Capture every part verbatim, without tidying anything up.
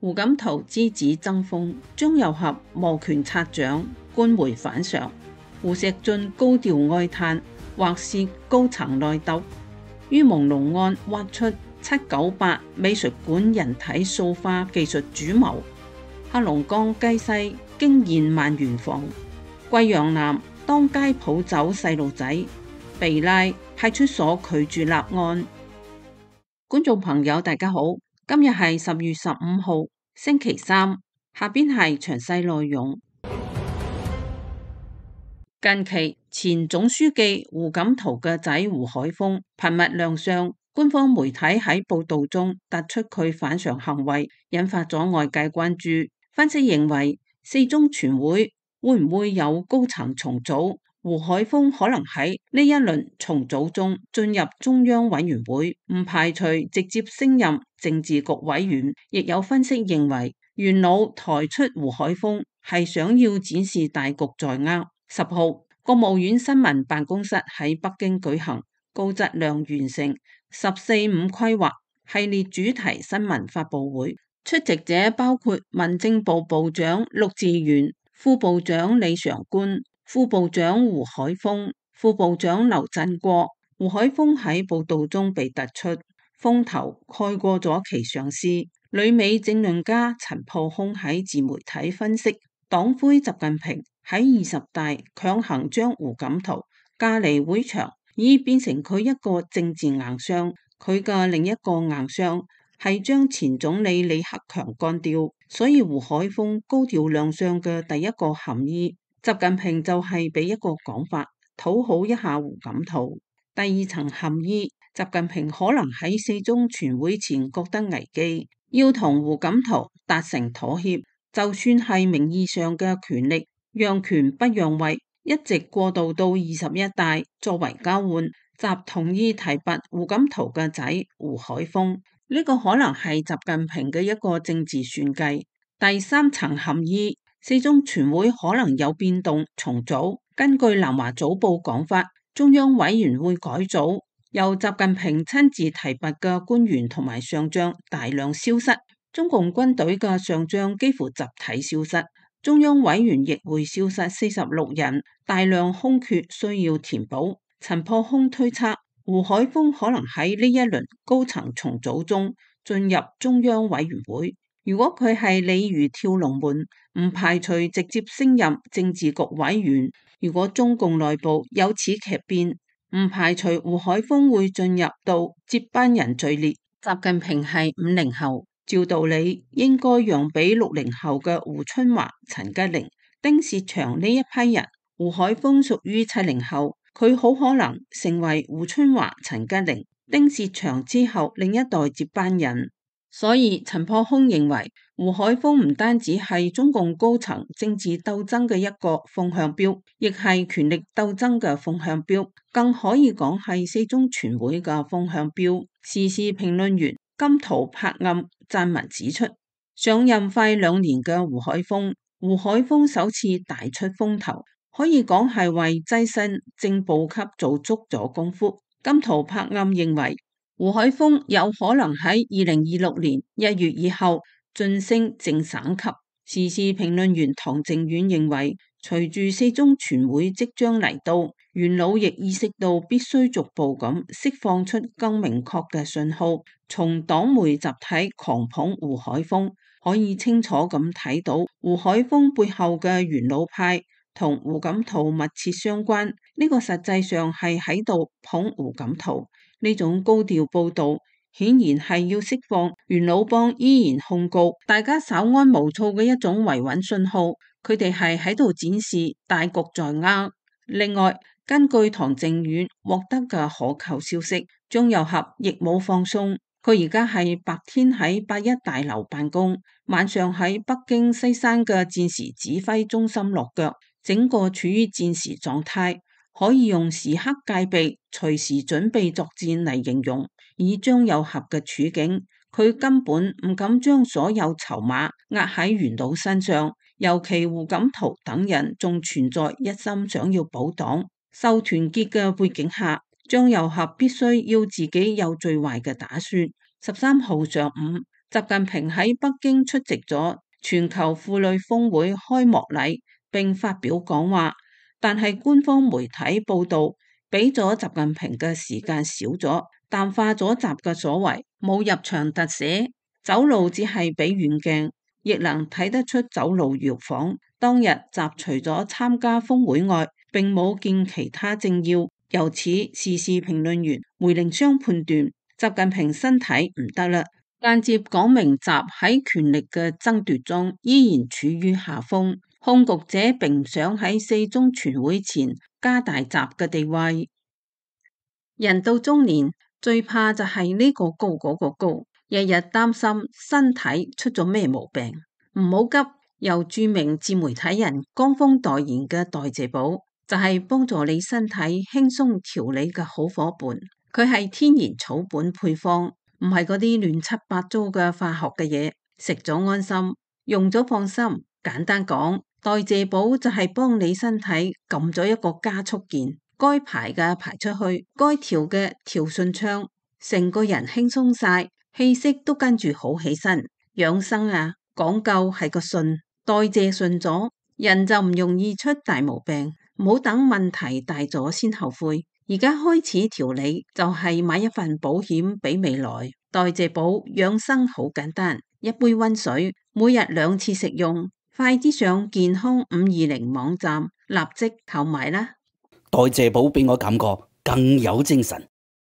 胡錦濤之子爭鋒，張又俠摩拳擦掌，官回反上。胡錫進高調哀嘆，或是高層內鬥。於朦朧案挖出七九八美術館人體塑化技術主謀。黑龍江雞西驚現萬元房。貴陽南當街抱走細路仔，被拉派出所拒絕立案。觀眾朋友大家好，今日係十月十五號星期三，下邊係詳細內容。近期前總書記胡錦濤嘅仔胡海峰頻密亮相，官方媒體喺報道中突出佢反常行為，引發咗外界關注。分析認為，四中全會會唔會有高層重組？胡海峰可能喺呢一輪重組中進入中央委員會，唔排除直接升任政治局委員。亦有分析認為，元老抬出胡海峰係想要展示大局在握。十號，國務院新聞辦公室喺北京舉行高質量完成十四五規劃系列主題新聞發佈會，出席者包括民政部部長陸志源、副部長李尚官、副部長胡海峰、副部長劉振國。胡海峰喺報道中被突出，風頭蓋過咗其上司。旅美政論家陳破空喺自媒體分析，黨魁習近平喺二十大強行將胡錦濤架離會場，已變成佢一個政治硬傷。佢嘅另一個硬傷係將前總理李克強幹掉，所以胡海峰高調亮相嘅第一個含義，習近平就係俾一個講法，討好一下胡錦濤。第二層含義，習近平可能喺四中全會前覺得危機，要同胡錦濤達成妥協，就算係名義上嘅權力讓權不讓位，一直過渡到二十一大作為交換，習同意提拔胡錦濤嘅仔胡海峰，呢、這個可能係習近平嘅一個政治算計。第三層含義，四中全會可能有變動重組。根據南華早報講法，中央委員會改組，由習近平親自提拔嘅官員同埋上將大量消失，中共軍隊嘅上將幾乎集體消失，中央委員亦會消失四十六人，大量空缺需要填補。陳破空推測，胡海峰可能喺呢一輪高層重組中進入中央委員會。如果佢係鯉魚跳龍門，唔排除直接升任政治局委員。如果中共內部有此劇變，唔排除胡海峰會進入到接班人序列。習近平係五零後，照道理應該讓俾六零後嘅胡春華、陳吉寧、丁薛祥呢一批人。胡海峰屬於七零後，佢好可能成為胡春華、陳吉寧、丁薛祥之後另一代接班人。所以陳破空認為，胡海峰唔單止係中共高層政治鬥爭嘅一個風向標，亦係權力鬥爭嘅風向標，更可以講係四中全會嘅風向標。時事評論員金濤柏暗撰文指出，上任快兩年嘅胡海峰，胡海峰首次大出風頭，可以講係為躋身正部級做足咗功夫。金濤柏暗認為，胡海峰有可能喺二零二六年一月以後晉升正省級。時事評論員唐靖遠認為，隨住四中全會即將嚟到，元老亦意識到必須逐步咁釋放出更明確嘅信號。從黨媒集體狂捧胡海峰，可以清楚咁睇到胡海峰背後嘅元老派同胡錦濤密切相關。呢、這個實際上係喺度捧胡錦濤。呢種高調報道顯然係要釋放元老幫依然控告大家稍安無躁嘅一種維穩信號，佢哋係喺度展示大局在握。另外，根據唐靖遠獲得嘅可靠消息，張又俠亦冇放鬆，佢而家係白天喺八一大樓辦公，晚上喺北京西山嘅戰時指揮中心落腳，整個處於戰時狀態。可以用時刻戒備、隨時準備作戰嚟形容。以張又俠嘅處境，佢根本唔敢將所有籌碼壓喺元老身上，尤其胡錦濤等人仲存在一心想要保黨、受團結嘅背景下，張又俠必須要自己有最壞嘅打算。十三號上午， 習近平喺北京出席咗全球婦女峰會開幕禮並發表講話，但係官方媒體報道俾咗習近平嘅時間少咗，淡化咗習嘅所為，冇入場特寫，走路只係俾遠鏡，亦能睇得出走路搖晃。當日習除咗參加峰會外，並冇見其他政要，由此時事評論員梅凌湘判斷習近平身體唔得啦，間接講明習喺權力嘅爭奪中依然處於下風。控局者並唔想喺四中全會前加大習嘅地位。人到中年最怕就係呢個高嗰個高，日日擔心身體出咗咩毛病。唔好急，由著名自媒體人江峰代言嘅代謝寶就係幫助你身體輕鬆調理嘅好伙伴。佢係天然草本配方，唔係嗰啲亂七八糟嘅化學嘅嘢，食咗安心，用咗放心。簡單講，代謝寶就係幫你身體撳咗一個加速鍵，該排嘅排出去，該調嘅調順暢，成個人輕鬆晒，氣息都跟住好起身。養生啊，講究係個順，代謝順咗，人就唔容易出大毛病。唔好等問題大咗先後悔，而家開始調理就係買一份保險俾未來。代謝寶養生好簡單，一杯溫水，每日兩次食用。快啲上健康五二零網站立即購買啦！ 代謝寶俾我感覺更有精神。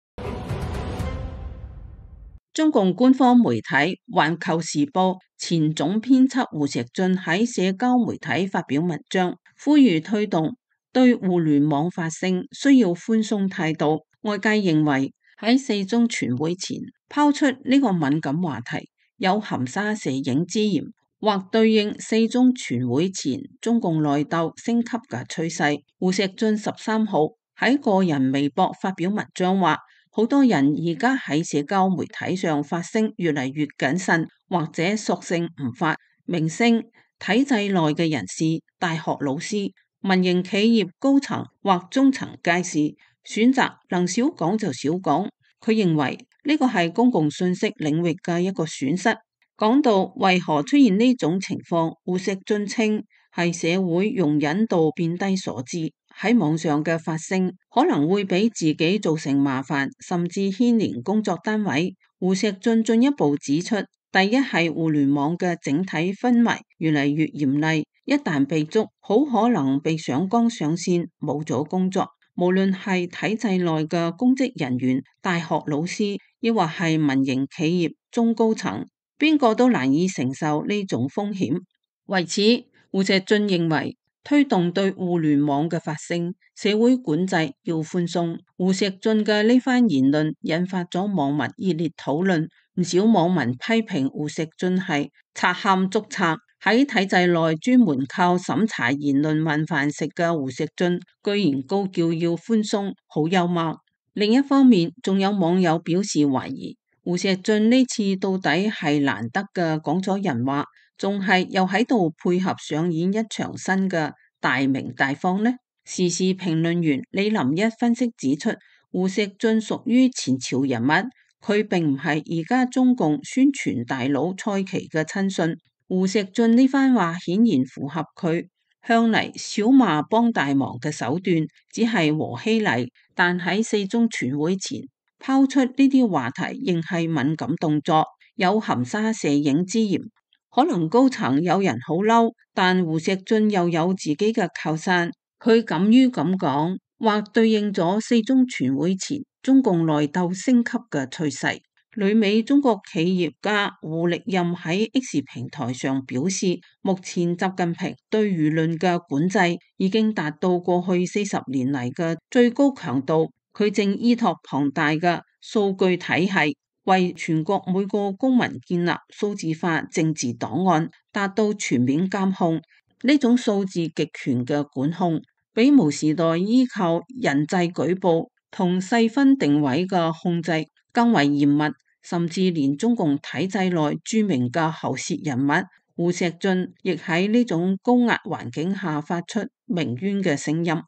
中共官方媒體《環球時報》前總編輯胡錫進喺社交媒體發表文章，呼籲推動對互聯網發聲需要寬鬆態度。外界認為喺四中全會前拋出呢個敏感話題，有含沙射影之嫌，或對應四中全會前中共內鬥升級嘅趨勢。胡錫進十三號喺個人微博發表文章話，好多人而家喺社交媒體上發聲越嚟越謹慎，或者索性唔發。明星、體制內嘅人士、大學老師、民營企業高層或中層皆是選擇能少講就少講。佢認為呢個係公共信息領域嘅一個損失。講到為何出現呢種情況，胡錫進稱係社會容忍度變低所致。喺網上嘅發聲可能會俾自己造成麻煩，甚至牽連工作單位。胡錫進進一步指出，第一係互聯網嘅整體氛圍越嚟越嚴厲，一旦被捉，好可能被上綱上線，冇咗工作。無論係體制內嘅公職人員、大學老師，亦或係民營企業中高層，邊個都難以承受呢種風險。為此，胡錫進認為推動對互聯網嘅發聲，社會管制要寬鬆。胡錫進嘅呢番言論引發咗網民熱烈討論，唔少網民批評胡錫進係賊喊捉賊。喺體制內專門靠審查言論混飯食嘅胡錫進，居然高叫要寬鬆，好幽默。另一方面，仲有網友表示懷疑，胡錫進呢次到底係難得嘅講咗人話，仲係又喺度配合上演一場新嘅大鳴大放呢？時事評論員李林一分析指出，胡錫進屬於前朝人物，佢並唔係而家中共宣傳大佬蔡奇嘅親信。胡錫進呢番話顯然符合佢向嚟小罵幫大忙嘅手段，只係和稀泥，但喺四中全會前拋出呢啲話題，仍係敏感動作，有含沙射影之嫌。可能高層有人好嬲，但胡錫進又有自己嘅靠山，佢敢於咁講，或對應咗四中全會前中共內鬥升級嘅趨勢。旅美中國企業家胡力任喺 X 平台上表示，目前習近平對輿論嘅管制已經達到過去四十年嚟嘅最高強度，佢正依託龐大嘅數據體系，為全國每個公民建立數字化政治檔案，達到全面監控。呢種數字極權嘅管控，比毛時代依靠人際舉報同細分定位嘅控制更為嚴密，甚至連中共體制內著名嘅喉舌人物胡錫進，亦喺呢種高壓環境下發出鳴冤嘅聲音。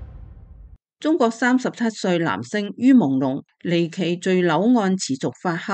中國三十七歲男星于朦朧離奇墜樓案持續發酵，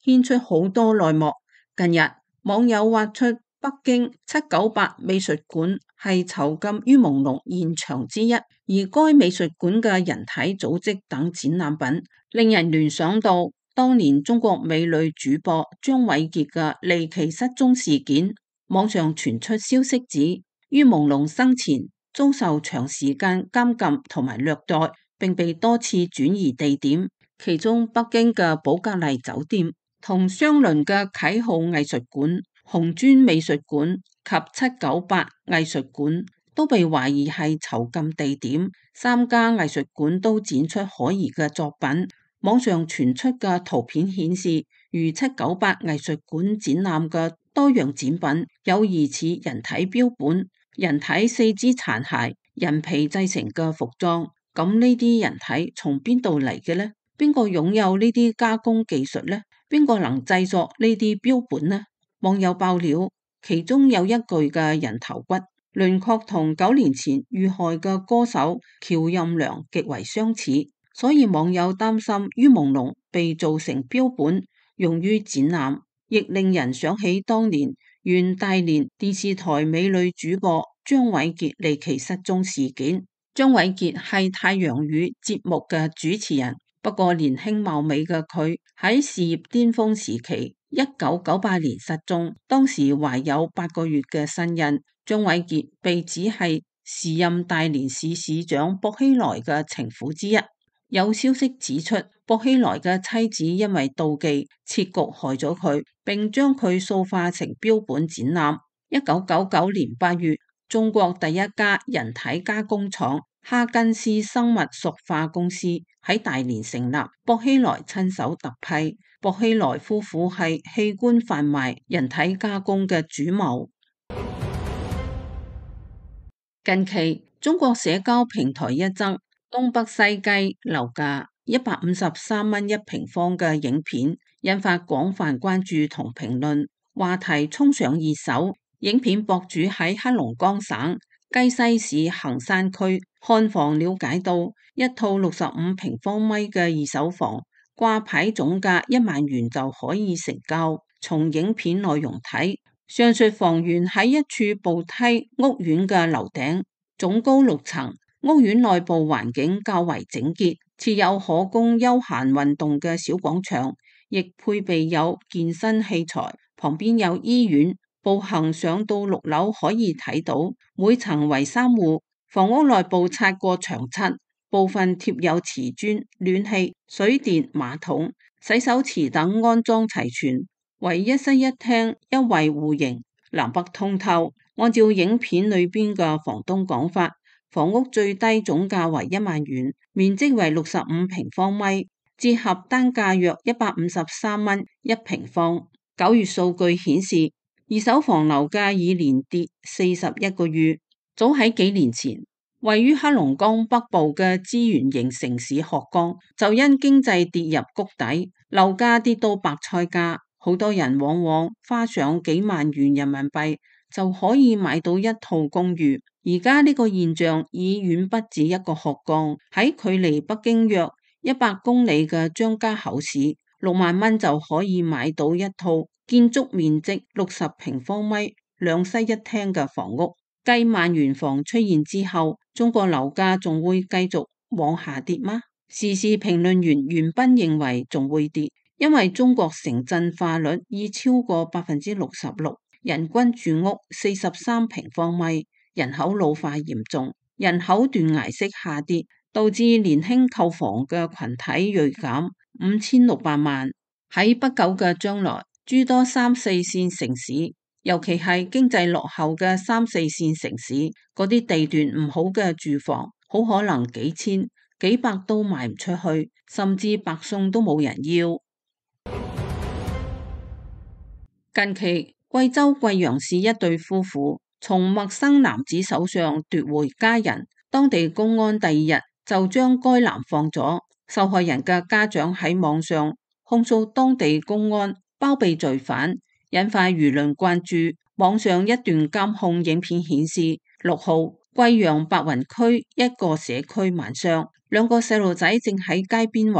牽出好多內幕。近日網友挖出北京七九八美術館係囚禁於朦朧現場之一，而該美術館嘅人體組織等展覽品，令人聯想到當年中國美女主播張偉傑嘅離奇失蹤事件。網上傳出消息指，於朦朧生前遭受長時間監禁同埋虐待，並被多次轉移地點，其中北京嘅寶格麗酒店同相鄰嘅啟浩藝術館、紅磚美術館及七九八藝術館都被懷疑係囚禁地點，三家藝術館都展出可疑嘅作品。網上傳出嘅圖片顯示，如七九八藝術館展覽嘅多樣展品有疑似人體標本、人體四肢殘骸、人皮製成嘅服裝。咁呢啲人體從邊度嚟嘅呢？邊個擁有呢啲加工技術呢？邊個能製作呢啲標本呢？網友爆料，其中有一具嘅人頭骨輪廓同九年前遇害嘅歌手喬任梁極為相似，所以網友擔心於朦朧被做成標本用於展覽，亦令人想起當年原大連電視台美女主播張偉傑離奇失蹤事件。張偉傑係太陽魚節目嘅主持人，不過年輕貌美嘅佢喺事業巔峰時期，一九九八年失蹤，當時懷有八個月嘅身孕。張偉傑被指係時任大連市市長薄熙來嘅情婦之一。有消息指出，薄熙來嘅妻子因為妒忌，設局害咗佢，並將佢塑化成標本展覽。一九九九年八月，中國第一家人體加工廠哈根斯生物塑化公司喺大連成立，薄熙來親手特批。薄熙來夫婦係器官販賣、人體加工嘅主謀。近期，中國社交平台一則東北西雞樓價一百五十三蚊一平方嘅影片，引發廣泛關注同評論，話題衝上熱搜。影片博主喺黑龍江省雞西市衡山區看房，了解到一套六十五平方米嘅二手房掛牌總價一萬元就可以成交。從影片內容睇，上述房源喺一處步梯屋苑嘅樓頂，總高六層，屋苑內部環境較為整潔，設有可供休閒運動嘅小廣場，亦配備有健身器材，旁邊有醫院，步行上到六樓可以睇到。每層為三戶，房屋內部擦過牆漆，部分貼有瓷磚、暖氣、水電、馬桶、洗手池等安裝齊全，為一室一廳一衛戶型，南北通透。按照影片裏邊嘅房東講法，房屋最低總價為一萬元，面積為六十五平方米，折合單價約一百五十三蚊一平方。九月數據顯示，二手房樓價已連跌四十一個月。早喺幾年前，位於黑龍江北部嘅資源型城市鶴崗，就因經濟跌入谷底，樓價跌到白菜價，好多人往往花上幾萬元人民幣就可以買到一套公寓。而家呢個現象已遠不止一個鶴崗，喺距離北京約一百公里嘅張家口市，六萬蚊就可以買到一套建築面積六十平方米、兩室一廳嘅房屋。繼萬元房出現之後，中國樓價仲會繼續往下跌嗎？時事評論員袁斌認為仲會跌，因為中國城鎮化率已超過百分之六十六，人均住屋四十三平方米，人口老化嚴重，人口斷崖式下跌，導致年輕購房嘅群體銳減五千六百萬。喺不久嘅將來，諸多三四線城市，尤其係經濟落後嘅三四線城市，嗰啲地段唔好嘅住房，好可能幾千、幾百都賣唔出去，甚至白送都冇人要。近期，貴州貴陽市一對夫婦從陌生男子手上奪回家人，當地公安第二日就將該男放咗。受害人嘅家長喺網上控訴當地公安包庇罪犯，引發輿論關注。網上一段監控影片顯示，六號貴陽白雲區一個社區晚上，兩個細路仔正喺街邊玩，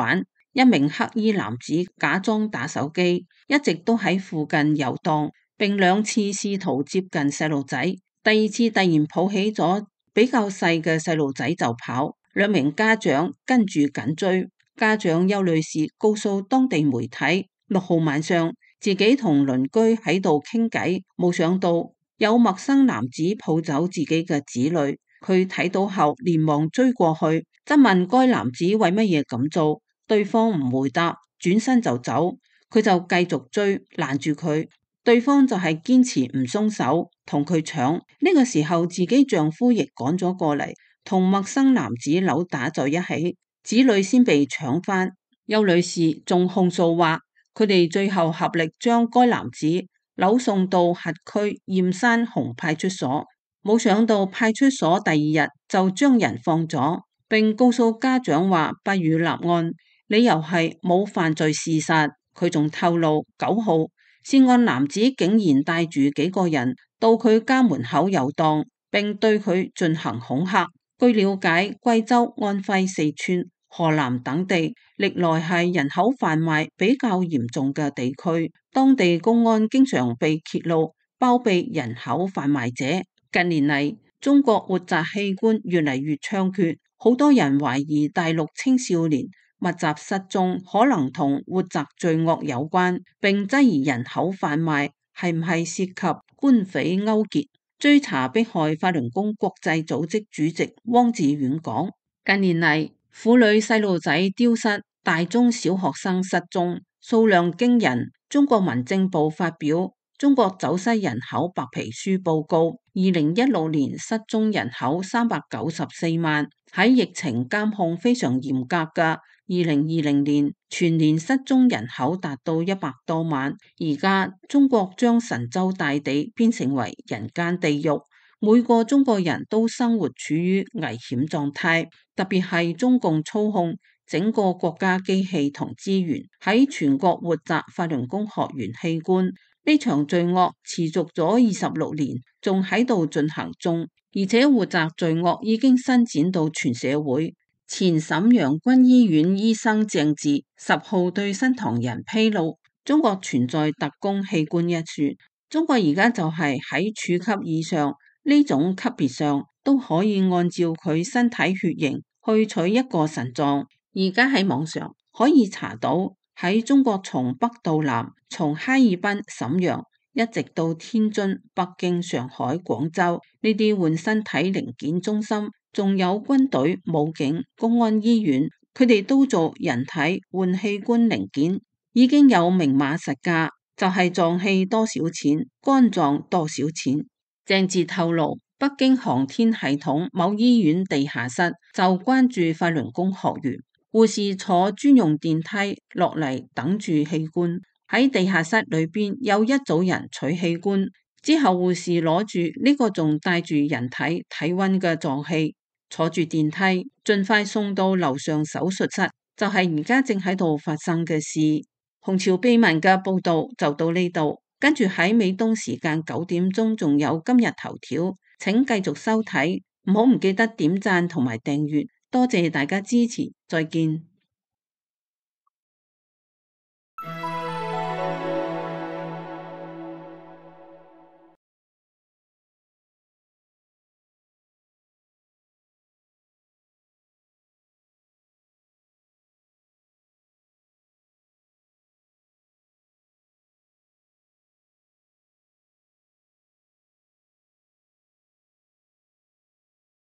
一名黑衣男子假裝打手機，一直都喺附近遊蕩，並兩次試圖接近細路仔。第二次突然抱起咗比較細嘅細路仔就跑，兩名家長跟住緊追。家長邱女士告訴當地媒體，六號晚上自己同鄰居喺度傾偈，冇想到有陌生男子抱走自己嘅子女。佢睇到後連忙追過去，質問該男子為乜嘢咁做。對方唔回答，轉身就走。佢就繼續追，攔住佢。對方就係堅持唔鬆手，同佢搶。呢個時候自己丈夫亦趕咗過嚟，同陌生男子扭打在一起，子女先被搶返。邱女士仲控訴話，佢哋最後合力將該男子扭送到轄區燕山洪派出所。冇想到派出所第二日就將人放咗，並告訴家長話不予立案，理由係冇犯罪事實。佢仲透露九號涉案男子竟然帶住幾個人到佢家門口遊蕩，並對佢進行恐嚇。據了解，貴州、安徽、四川、河南等地歷來係人口販賣比較嚴重嘅地區，當地公安經常被揭露包庇人口販賣者。近年嚟，中國活摘器官越嚟越猖獗，好多人懷疑大陸青少年密集失蹤可能同活摘罪惡有關，並質疑人口販賣係唔係涉及官匪勾結。追查迫害法輪功國際組織主席汪志遠講，近年嚟婦女細路仔丟失，大中小學生失蹤，數量驚人。中國民政部發表中國走失人口白皮書報告，二零一六年失蹤人口三百九十四萬，喺疫情監控非常嚴格嘅二零二零年全年失蹤人口達到一百多萬。而家中國將神州大地變成為人間地獄，每個中國人都生活處於危險狀態，特別係中共操控整個國家機器同資源，喺全國活摘法輪功學員器官。呢場罪惡持續咗二十六年，仲喺度進行中，而且活摘罪惡已經伸展到全社會。前瀋陽軍醫院醫生鄭智十號對新唐人披露，中國存在特供器官一說。中國而家就係喺處級以上呢種級別上，都可以按照佢身體血型去取一個腎臟。而家喺網上可以查到，喺中國從北到南，從哈爾濱、瀋陽一直到天津、北京、上海、廣州呢啲換身體零件中心，仲有軍隊、武警、公安醫院，佢哋都做人體換器官零件，已經有明碼實價，就係臟器多少錢，肝臟多少錢。鄭智透露，北京航天系統某醫院地下室就關注法輪功學員。護士坐專用電梯落嚟等住器官，喺地下室裏邊有一組人取器官，之後護士攞住呢個仲帶住人體體溫嘅臟器，坐住電梯盡快送到樓上手術室，就係而家正喺度發生嘅事。紅潮秘聞嘅報道就到呢度，跟住喺美東時間九點鐘仲有今日頭條，請繼續收睇，唔好唔記得點讚同埋訂閱。多謝大家支持，再見。